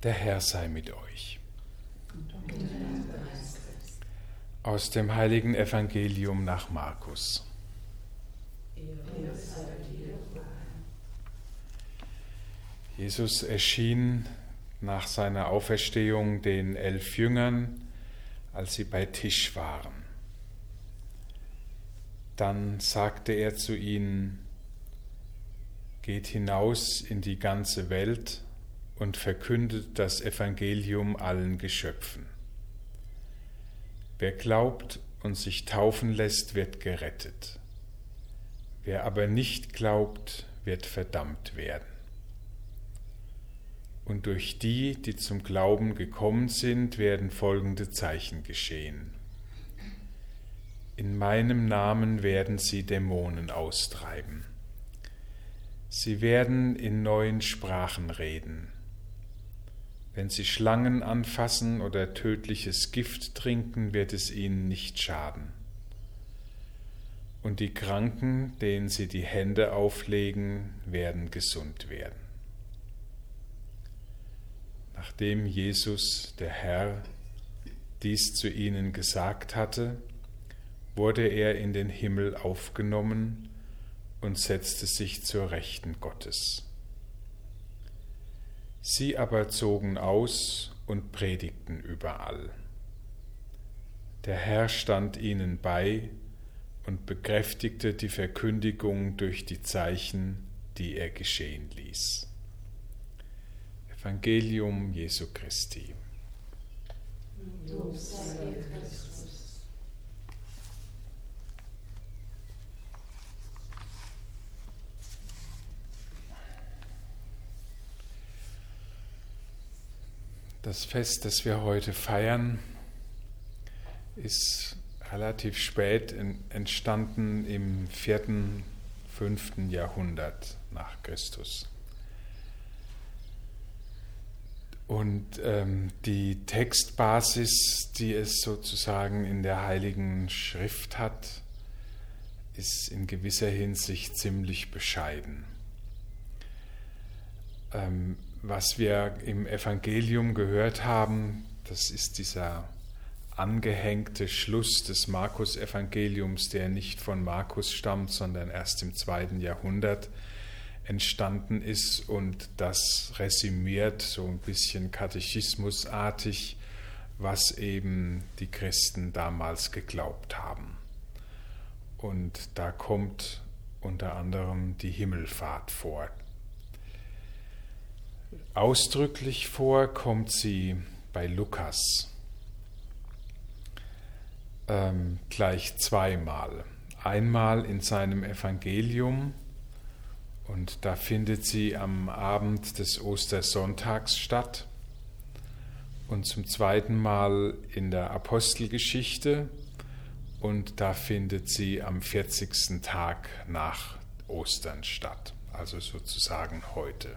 Der Herr sei mit euch. Aus dem heiligen Evangelium nach Markus. Jesus erschien nach seiner Auferstehung den 11 Jüngern, als sie bei Tisch waren. Dann sagte er zu ihnen: Geht hinaus in die ganze Welt und verkündet das Evangelium allen Geschöpfen. Wer glaubt und sich taufen lässt, wird gerettet. Wer aber nicht glaubt, wird verdammt werden. Und durch die, die zum Glauben gekommen sind, werden folgende Zeichen geschehen. In meinem Namen werden sie Dämonen austreiben. Sie werden in neuen Sprachen reden. Wenn sie Schlangen anfassen oder tödliches Gift trinken, wird es ihnen nicht schaden. Und die Kranken, denen sie die Hände auflegen, werden gesund werden. Nachdem Jesus, der Herr, dies zu ihnen gesagt hatte, wurde er in den Himmel aufgenommen und setzte sich zur Rechten Gottes. Sie aber zogen aus und predigten überall. Der Herr stand ihnen bei und bekräftigte die Verkündigung durch die Zeichen, die er geschehen ließ. Evangelium Jesu Christi. Lob sei dir, Christus. Das Fest, das wir heute feiern, ist relativ spät entstanden im 4., 5. Jahrhundert nach Christus. Und die Textbasis, die es sozusagen in der Heiligen Schrift hat, ist in gewisser Hinsicht ziemlich bescheiden. Was wir im Evangelium gehört haben, das ist dieser angehängte Schluss des Markus-Evangeliums, der nicht von Markus stammt, sondern erst im 2. Jahrhundert entstanden ist, und das resümiert so ein bisschen katechismusartig, was eben die Christen damals geglaubt haben. Und da kommt unter anderem die Himmelfahrt vor. Ausdrücklich vor kommt sie bei Lukas gleich zweimal. Einmal in seinem Evangelium, und da findet sie am Abend des Ostersonntags statt, und zum zweiten Mal in der Apostelgeschichte, und da findet sie am 40. Tag nach Ostern statt, also sozusagen heute.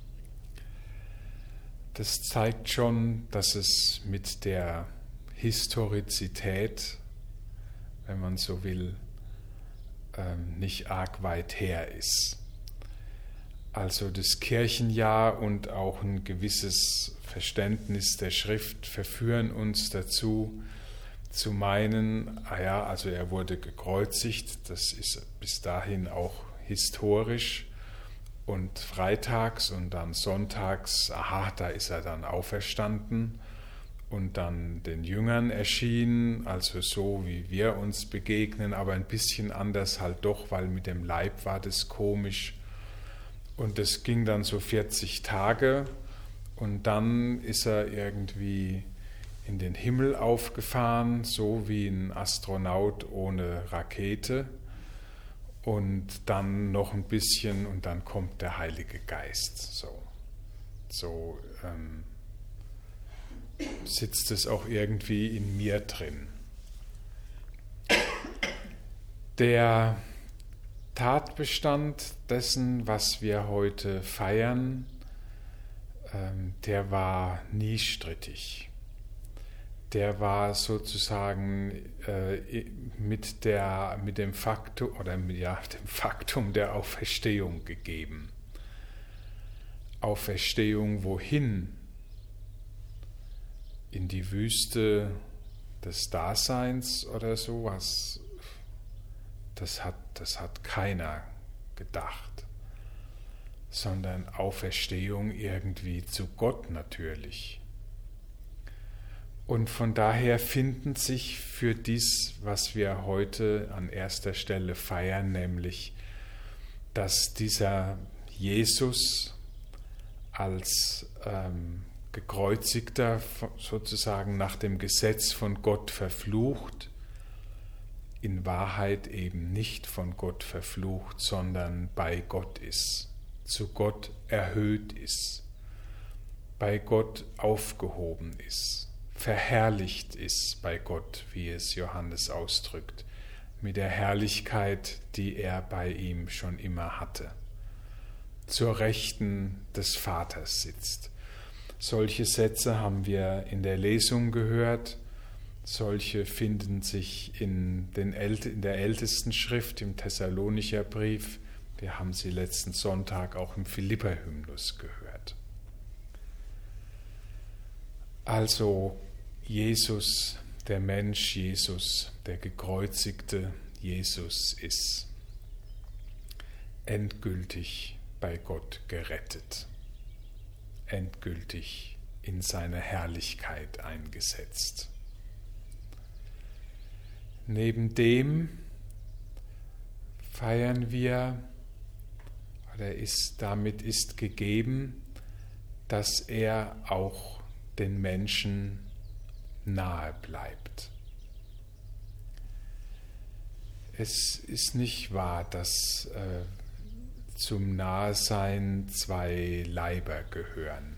Das zeigt schon, dass es mit der Historizität, wenn man so will, nicht arg weit her ist. Also das Kirchenjahr und auch ein gewisses Verständnis der Schrift verführen uns dazu, zu meinen, also er wurde gekreuzigt, das ist bis dahin auch historisch, und freitags und dann sonntags, da ist er dann auferstanden und dann den Jüngern erschienen, also so wie wir uns begegnen, aber ein bisschen anders halt doch, weil mit dem Leib war das komisch. Und das ging dann so 40 Tage, und dann ist er irgendwie in den Himmel aufgefahren, so wie ein Astronaut ohne Rakete. Und dann noch ein bisschen, und dann kommt der Heilige Geist. So sitzt es auch irgendwie in mir drin. Der Tatbestand dessen, was wir heute feiern, der war nie strittig. Der war sozusagen mit dem Faktum dem Faktum der Auferstehung gegeben. Auferstehung wohin? in die Wüste des Daseins oder sowas, das hat keiner gedacht, sondern Auferstehung irgendwie zu Gott natürlich. Und von daher finden sich für dies, was wir heute an erster Stelle feiern, nämlich, dass dieser Jesus als Gekreuzigter sozusagen nach dem Gesetz von Gott verflucht, in Wahrheit eben nicht von Gott verflucht, sondern bei Gott ist, zu Gott erhöht ist, bei Gott aufgehoben ist, verherrlicht ist bei Gott, wie es Johannes ausdrückt, mit der Herrlichkeit, die er bei ihm schon immer hatte, zur Rechten des Vaters sitzt. Solche Sätze haben wir in der Lesung gehört, solche finden sich in der ältesten Schrift, im Thessalonicher Brief. Wir haben sie letzten Sonntag auch im Philipper-Hymnus gehört. Also Jesus, der Mensch Jesus, der gekreuzigte Jesus ist endgültig bei Gott gerettet, endgültig in seine Herrlichkeit eingesetzt. Neben dem feiern wir, damit ist gegeben, dass er auch den Menschen nahe bleibt. Es ist nicht wahr, dass zum Nahesein zwei Leiber gehören.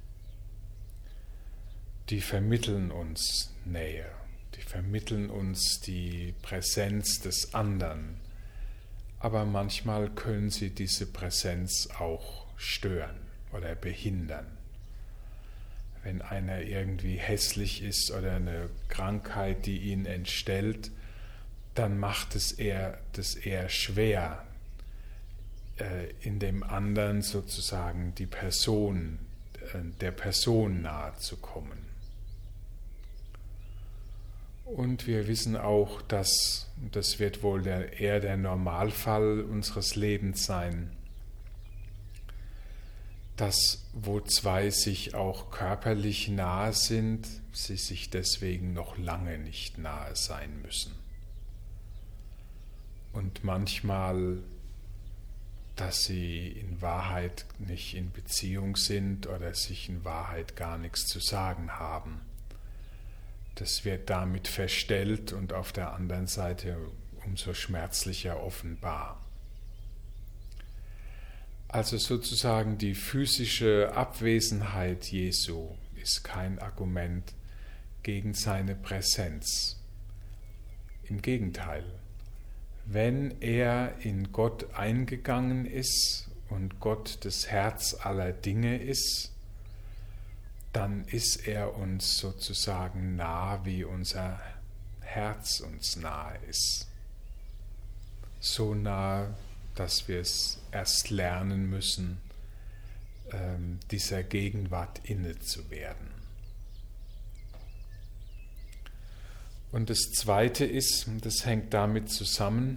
Die vermitteln uns Nähe, die vermitteln uns die Präsenz des anderen, aber manchmal können sie diese Präsenz auch stören oder behindern. Wenn einer irgendwie hässlich ist oder eine Krankheit, die ihn entstellt, dann macht es das eher schwer, in dem anderen sozusagen der Person nahe zu kommen. Und wir wissen auch, das wird wohl eher der Normalfall unseres Lebens sein, dass wo zwei sich auch körperlich nahe sind, sie sich deswegen noch lange nicht nahe sein müssen. Und manchmal, dass sie in Wahrheit nicht in Beziehung sind oder sich in Wahrheit gar nichts zu sagen haben. Das wird damit verstellt und auf der anderen Seite umso schmerzlicher offenbar. Also sozusagen die physische Abwesenheit Jesu ist kein Argument gegen seine Präsenz. Im Gegenteil, wenn er in Gott eingegangen ist und Gott das Herz aller Dinge ist, dann ist er uns sozusagen nah, wie unser Herz uns nahe ist. So nah, dass wir es erst lernen müssen, dieser Gegenwart inne zu werden. Und das Zweite ist, und das hängt damit zusammen,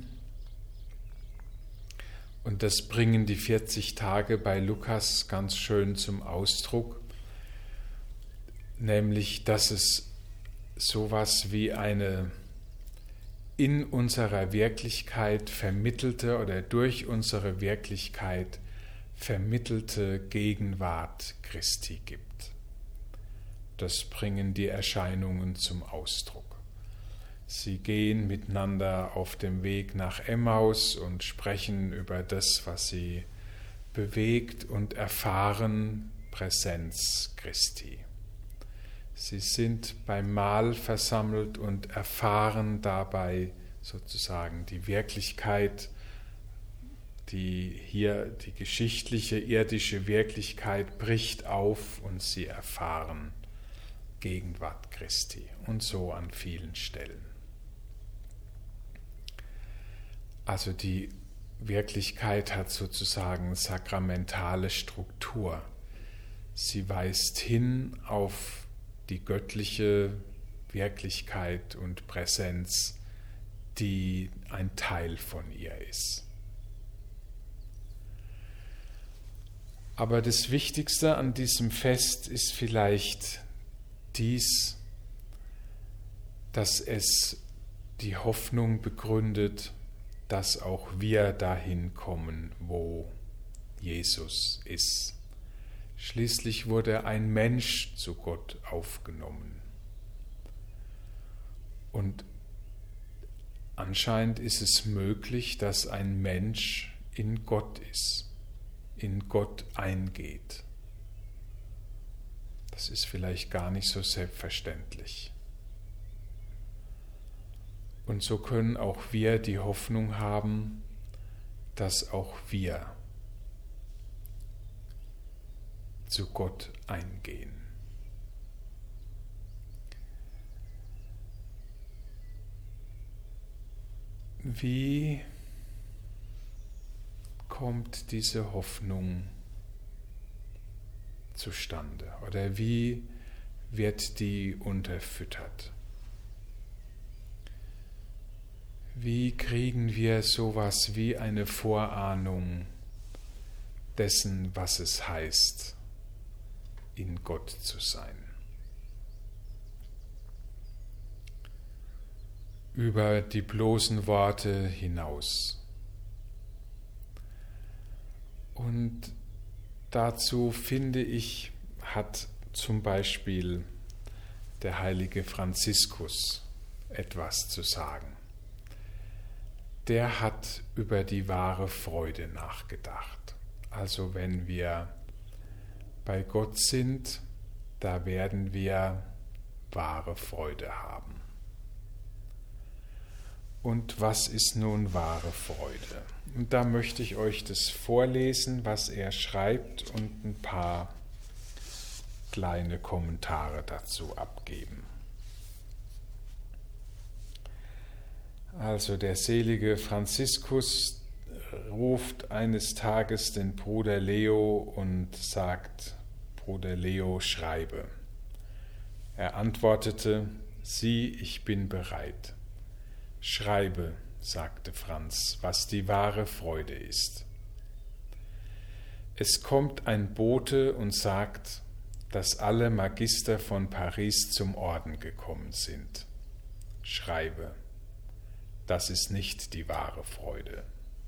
und das bringen die 40 Tage bei Lukas ganz schön zum Ausdruck, nämlich, dass es sowas wie eine in unserer Wirklichkeit vermittelte oder durch unsere Wirklichkeit vermittelte Gegenwart Christi gibt. Das bringen die Erscheinungen zum Ausdruck. Sie gehen miteinander auf dem Weg nach Emmaus und sprechen über das, was sie bewegt, und erfahren Präsenz Christi. Sie sind beim Mahl versammelt und erfahren dabei sozusagen die Wirklichkeit, die geschichtliche, irdische Wirklichkeit bricht auf und sie erfahren Gegenwart Christi, und so an vielen Stellen. Also die Wirklichkeit hat sozusagen sakramentale Struktur. Sie weist hin auf die göttliche Wirklichkeit und Präsenz, die ein Teil von ihr ist. Aber das Wichtigste an diesem Fest ist vielleicht dies, dass es die Hoffnung begründet, dass auch wir dahin kommen, wo Jesus ist. Schließlich wurde ein Mensch zu Gott aufgenommen. Und anscheinend ist es möglich, dass ein Mensch in Gott ist, in Gott eingeht. Das ist vielleicht gar nicht so selbstverständlich. Und so können auch wir die Hoffnung haben, dass auch wir zu Gott eingehen. Wie kommt diese Hoffnung zustande? Oder wie wird die unterfüttert? Wie kriegen wir sowas wie eine Vorahnung dessen, was es heißt, in Gott zu sein? Über die bloßen Worte hinaus. Und dazu, finde ich, hat zum Beispiel der heilige Franziskus etwas zu sagen. Der hat über die wahre Freude nachgedacht. Also wenn wir bei Gott sind, da werden wir wahre Freude haben. Und was ist nun wahre Freude? Und da möchte ich euch das vorlesen, was er schreibt, und ein paar kleine Kommentare dazu abgeben. Also der selige Franziskus ruft eines Tages den Bruder Leo und sagt: Bruder Leo, schreibe. Er antwortete: Sieh, ich bin bereit. Schreibe, sagte Franz, was die wahre Freude ist. Es kommt ein Bote und sagt, dass alle Magister von Paris zum Orden gekommen sind. Schreibe. Das ist nicht die wahre Freude.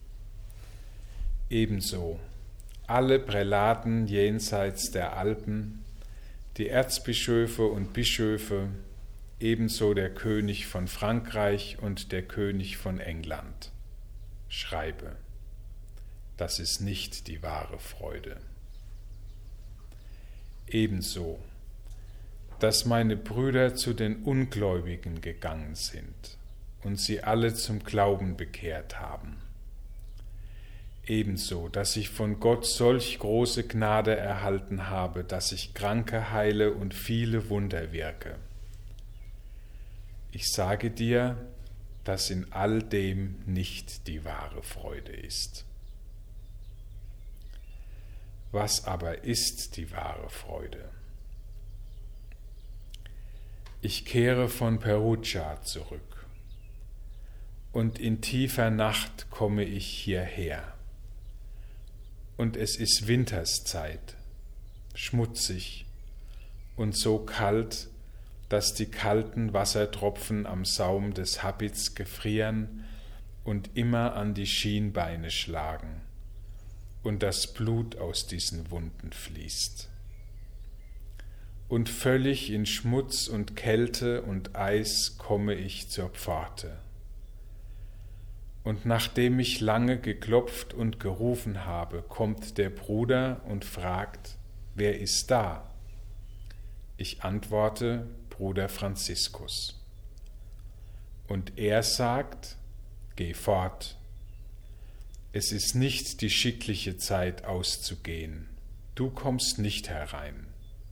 Ebenso alle Prälaten jenseits der Alpen, die Erzbischöfe und Bischöfe, ebenso der König von Frankreich und der König von England. Schreibe. Das ist nicht die wahre Freude. Ebenso, dass meine Brüder zu den Ungläubigen gegangen sind und sie alle zum Glauben bekehrt haben. Ebenso, dass ich von Gott solch große Gnade erhalten habe, dass ich Kranke heile und viele Wunder wirke. Ich sage dir, dass in all dem nicht die wahre Freude ist. Was aber ist die wahre Freude? Ich kehre von Perugia zurück. Und in tiefer Nacht komme ich hierher. Und es ist Winterszeit, schmutzig und so kalt, dass die kalten Wassertropfen am Saum des Habits gefrieren und immer an die Schienbeine schlagen und das Blut aus diesen Wunden fließt. Und völlig in Schmutz und Kälte und Eis komme ich zur Pforte. Und nachdem ich lange geklopft und gerufen habe, kommt der Bruder und fragt, wer ist da? Ich antworte, Bruder Franziskus. Und er sagt, geh fort. Es ist nicht die schickliche Zeit auszugehen. Du kommst nicht herein.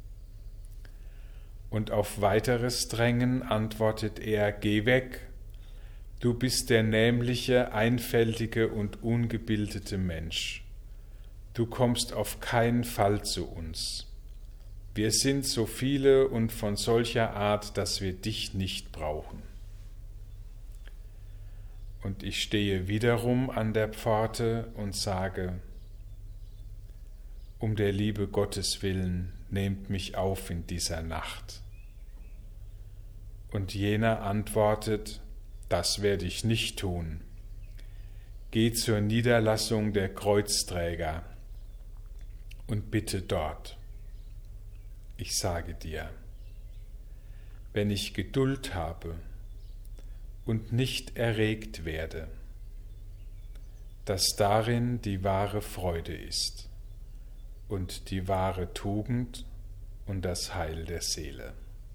Und auf weiteres Drängen antwortet er, geh weg. Du bist der nämliche, einfältige und ungebildete Mensch. Du kommst auf keinen Fall zu uns. Wir sind so viele und von solcher Art, dass wir dich nicht brauchen. Und ich stehe wiederum an der Pforte und sage, um der Liebe Gottes willen, nehmt mich auf in dieser Nacht. Und jener antwortet, das werde ich nicht tun. Geh zur Niederlassung der Kreuzträger und bitte dort. Ich sage dir, wenn ich Geduld habe und nicht erregt werde, dass darin die wahre Freude ist und die wahre Tugend und das Heil der Seele.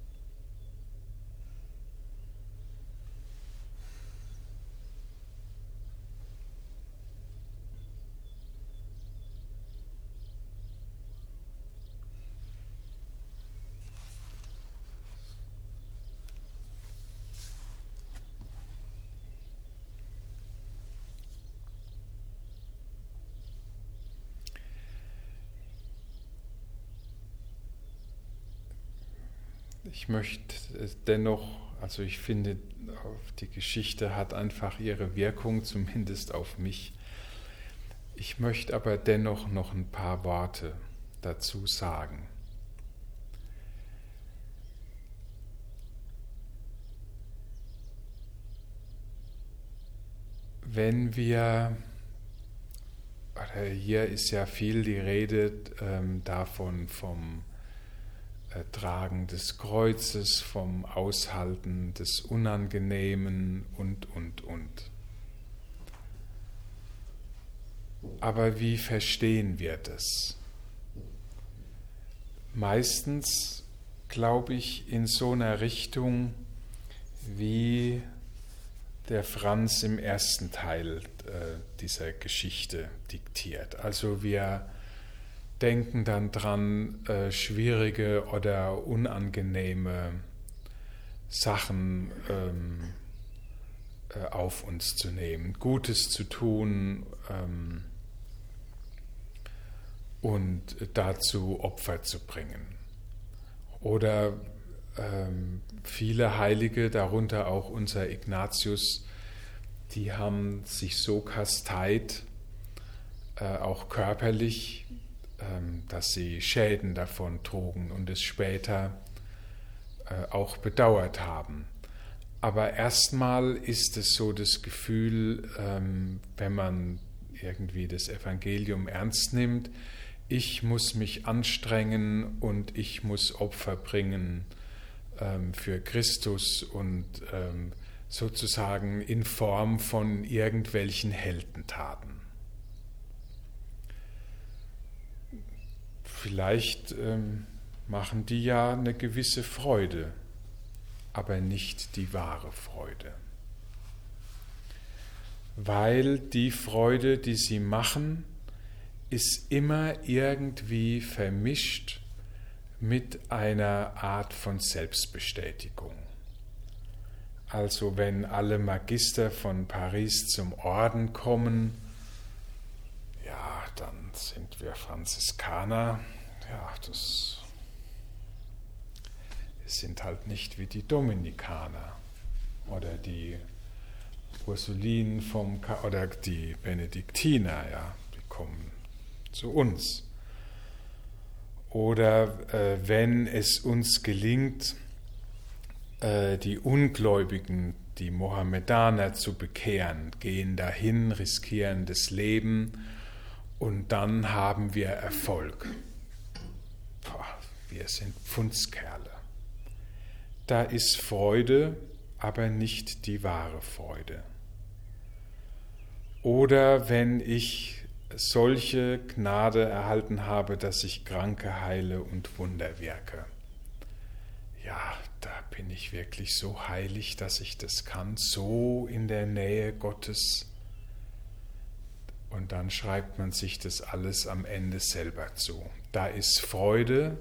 Ich möchte dennoch, also ich finde, die Geschichte hat einfach ihre Wirkung, zumindest auf mich. Ich möchte aber dennoch noch ein paar Worte dazu sagen. Wenn wir, oder hier ist ja viel die Rede davon, vom Tragen des Kreuzes, vom Aushalten des Unangenehmen und. Aber wie verstehen wir das? Meistens, glaube ich, in so einer Richtung, wie der Franz im ersten Teil dieser Geschichte diktiert. Also wir denken dann dran, schwierige oder unangenehme Sachen auf uns zu nehmen, Gutes zu tun und dazu Opfer zu bringen. Oder viele Heilige, darunter auch unser Ignatius, die haben sich so kasteit, auch körperlich, dass sie Schäden davon trugen und es später auch bedauert haben. Aber erstmal ist es so das Gefühl, wenn man irgendwie das Evangelium ernst nimmt, ich muss mich anstrengen und ich muss Opfer bringen für Christus und sozusagen in Form von irgendwelchen Heldentaten. Vielleicht machen die ja eine gewisse Freude, aber nicht die wahre Freude. Weil die Freude, die sie machen, ist immer irgendwie vermischt mit einer Art von Selbstbestätigung. Also wenn alle Magister von Paris zum Orden kommen, ja, dann sind wir Franziskaner. Ja, das sind halt nicht wie die Dominikaner oder die Ursulinen oder die Benediktiner, ja, die kommen zu uns. Oder wenn es uns gelingt, die Ungläubigen, die Mohammedaner zu bekehren, gehen dahin, riskieren das Leben und dann haben wir Erfolg. Wir sind Pfundskerle. Da ist Freude, aber nicht die wahre Freude. Oder wenn ich solche Gnade erhalten habe, dass ich Kranke heile und Wunder wirke. Ja, da bin ich wirklich so heilig, dass ich das kann, so in der Nähe Gottes. Und dann schreibt man sich das alles am Ende selber zu. Da ist Freude,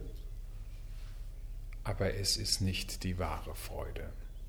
aber es ist nicht die wahre Freude.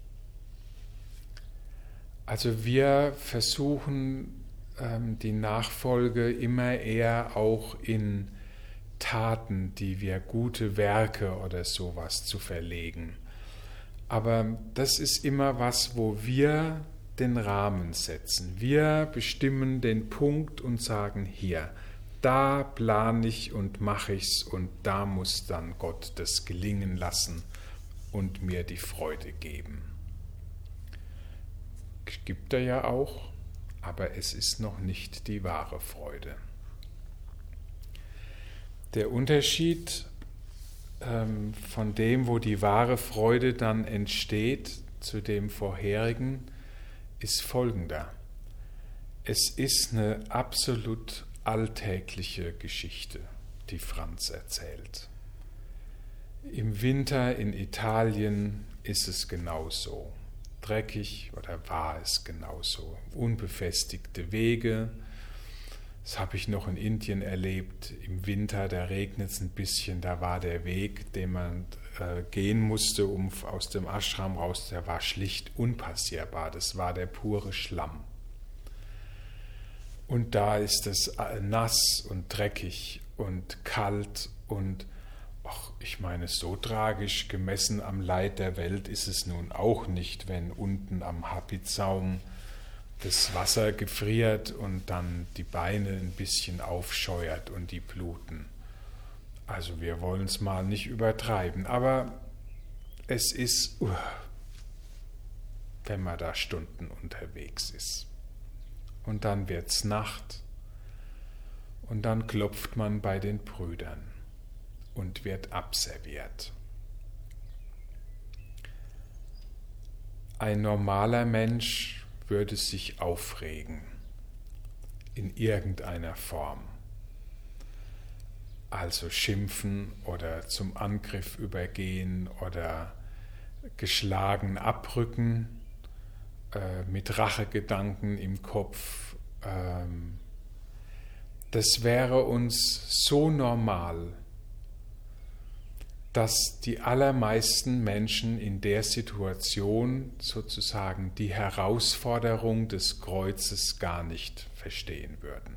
Also wir versuchen die Nachfolge immer eher auch in Taten, die wir gute Werke oder sowas zu verlegen. Aber das ist immer was, wo wir den Rahmen setzen. Wir bestimmen den Punkt und sagen, hier, da plane ich und mache ich's und da muss dann Gott das gelingen lassen und mir die Freude geben. Gibt er ja auch, aber es ist noch nicht die wahre Freude. Der Unterschied von dem, wo die wahre Freude dann entsteht, zu dem vorherigen, ist folgender. Es ist eine absolut alltägliche Geschichte, die Franz erzählt. Im Winter in Italien ist es genauso. Dreckig oder war es genauso. Unbefestigte Wege. Das habe ich noch in Indien erlebt. Im Winter, da regnet es ein bisschen, da war der Weg, den man gehen musste, um aus dem Ashram raus, der war schlicht unpassierbar. Das war der pure Schlamm. Und da ist es nass und dreckig und kalt und, ich meine, so tragisch gemessen am Leid der Welt ist es nun auch nicht, wenn unten am Hapizaum das Wasser gefriert und dann die Beine ein bisschen aufscheuert und die bluten. Also wir wollen es mal nicht übertreiben, aber es ist, wenn man da Stunden unterwegs ist. Und dann wird's Nacht und dann klopft man bei den Brüdern und wird abserviert. Ein normaler Mensch würde sich aufregen in irgendeiner Form. Also schimpfen oder zum Angriff übergehen oder geschlagen abrücken, mit Rachegedanken im Kopf. Das wäre uns so normal, dass die allermeisten Menschen in der Situation sozusagen die Herausforderung des Kreuzes gar nicht verstehen würden.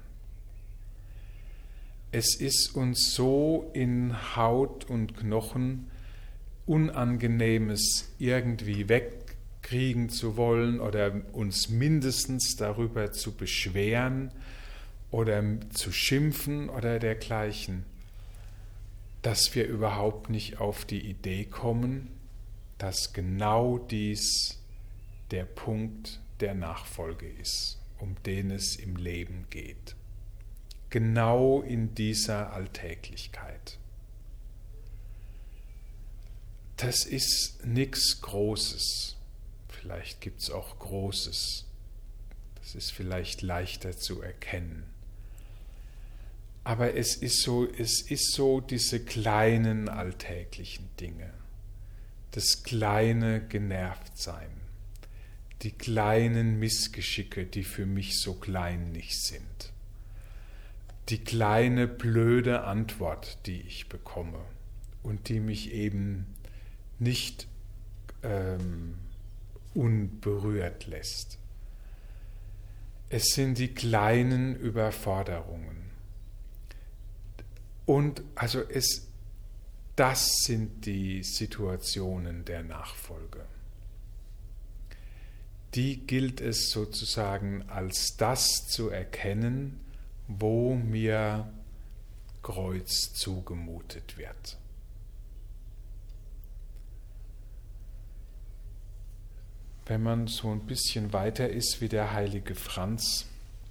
Es ist uns so in Haut und Knochen Unangenehmes irgendwie wegkriegen zu wollen oder uns mindestens darüber zu beschweren oder zu schimpfen oder dergleichen, dass wir überhaupt nicht auf die Idee kommen, dass genau dies der Punkt der Nachfolge ist, um den es im Leben geht. Genau in dieser Alltäglichkeit. Das ist nichts Großes. Vielleicht gibt es auch Großes. Das ist vielleicht leichter zu erkennen. Aber es ist so diese kleinen alltäglichen Dinge, das kleine Genervtsein, die kleinen Missgeschicke, die für mich so klein nicht sind, die kleine blöde Antwort, die ich bekomme und die mich eben nicht unberührt lässt. Es sind die kleinen Überforderungen. Und also das sind die Situationen der Nachfolge. Die gilt es sozusagen als das zu erkennen, wo mir Kreuz zugemutet wird. Wenn man so ein bisschen weiter ist wie der heilige Franz,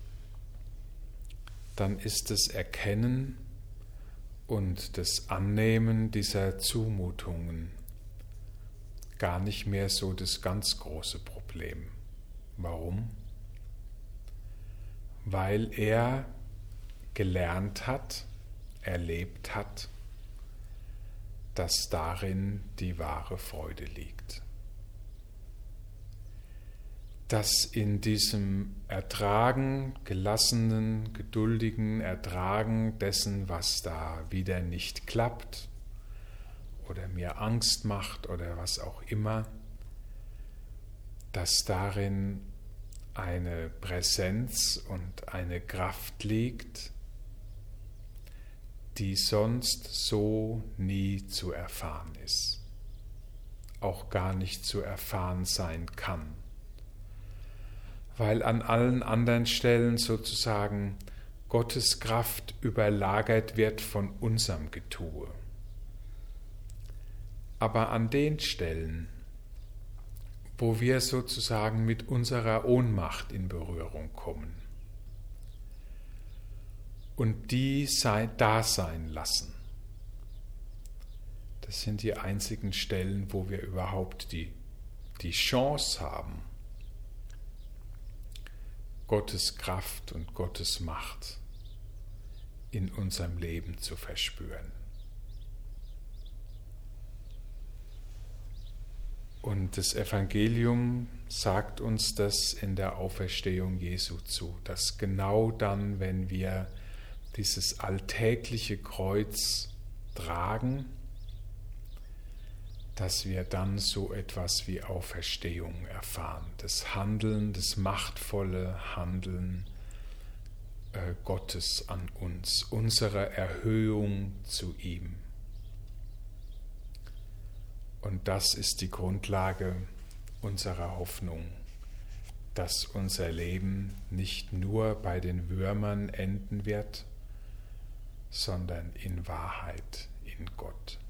dann ist das Erkennen und das Annehmen dieser Zumutungen gar nicht mehr so das ganz große Problem. Warum? Weil er gelernt hat, erlebt hat, dass darin die wahre Freude liegt. Dass in diesem Ertragen, gelassenen, geduldigen Ertragen dessen, was da wieder nicht klappt oder mir Angst macht oder was auch immer, dass darin eine Präsenz und eine Kraft liegt, die sonst so nie zu erfahren ist, auch gar nicht zu erfahren sein kann, weil an allen anderen Stellen sozusagen Gottes Kraft überlagert wird von unserem Getue. Aber an den Stellen, wo wir sozusagen mit unserer Ohnmacht in Berührung kommen und die da sein lassen, das sind die einzigen Stellen, wo wir überhaupt die Chance haben, Gottes Kraft und Gottes Macht in unserem Leben zu verspüren. Und das Evangelium sagt uns das in der Auferstehung Jesu zu, dass genau dann, wenn wir dieses alltägliche Kreuz tragen, dass wir dann so etwas wie Auferstehung erfahren. Das Handeln, das machtvolle Handeln Gottes an uns, unsere Erhöhung zu ihm. Und das ist die Grundlage unserer Hoffnung, dass unser Leben nicht nur bei den Würmern enden wird, sondern in Wahrheit in Gott.